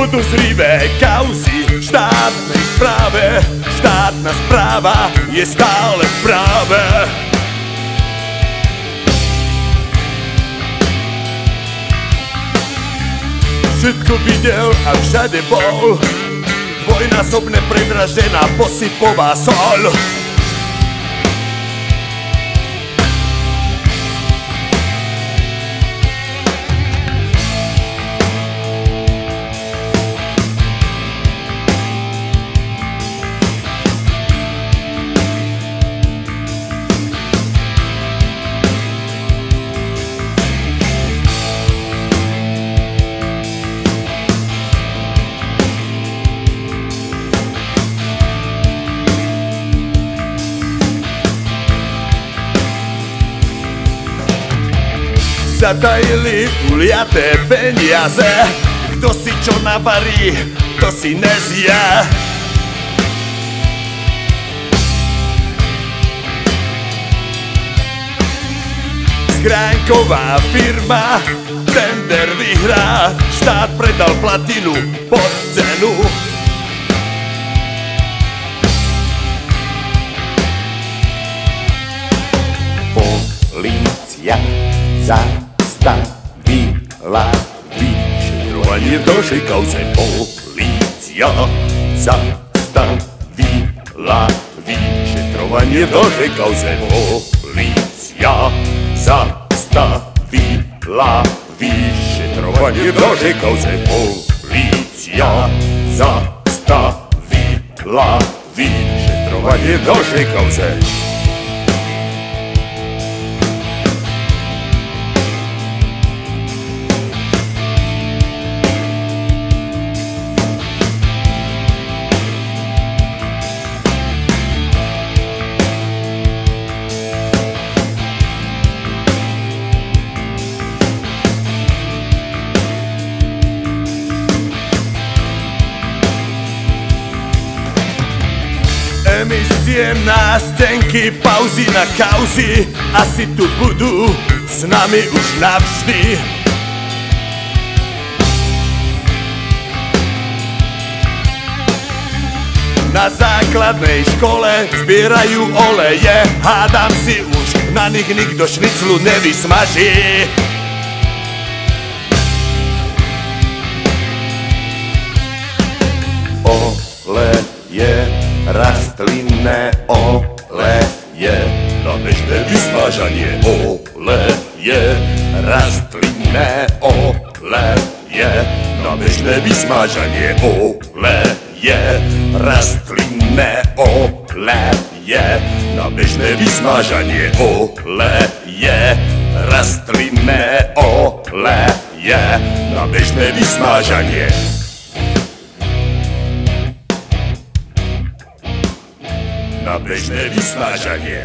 Podozrivé kauzy v štátnej správe. Štátna správa je stále v práve. Všetko videl a všade bol. Dvojnásobne predražená posypová soľ. Zatajili uliaté peniaze. Kto si čo navarí, to si nezje. Schránková firma tender vyhrá. Štát predal platinu pod cenu. Polícia zastavila vyšetrovanie v našej kauze. Polícia zastavila vyšetrovanie v našej kauze. Polícia zastavila vyšetrovanie v našej kauze. Polícia zastavila vyšetrovanie v našej kauze. Emisie, nástenky, pauzy na kauzy asi tu budú s nami už navždy. Na základnej škole zbierajú oleje. Hádam si už na nich nikto šniclu nevysmaží. Oleje, rastlinné oleje na bežné vysmážanie. Oleje, rastlinné oleje na bežné vysmážanie. Oleje, rastlinné oleje na bežné vysmážanie. Oleje, rastlinné oleje na bežné vysmážanie. Na bežné vysmážanie.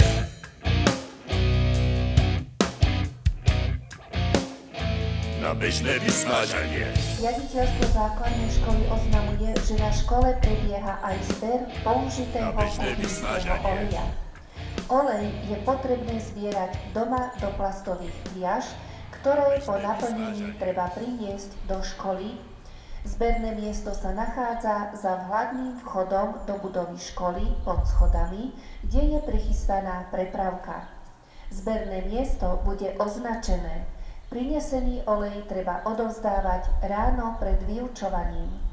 Na bežné vysmážanie. Riaditeľstvo základnej školy oznamuje, že na škole prebieha aj zber použitého kuchynského oleja. Olej je potrebné zbierať doma do plastových fliaž, ktoré po naplnení treba priniesť do školy. Zberné miesto sa nachádza za hlavným vchodom do budovy školy pod schodami, kde je prichystaná prepravka. Zberné miesto bude označené. Prinesený olej treba odovzdávať ráno pred vyučovaním.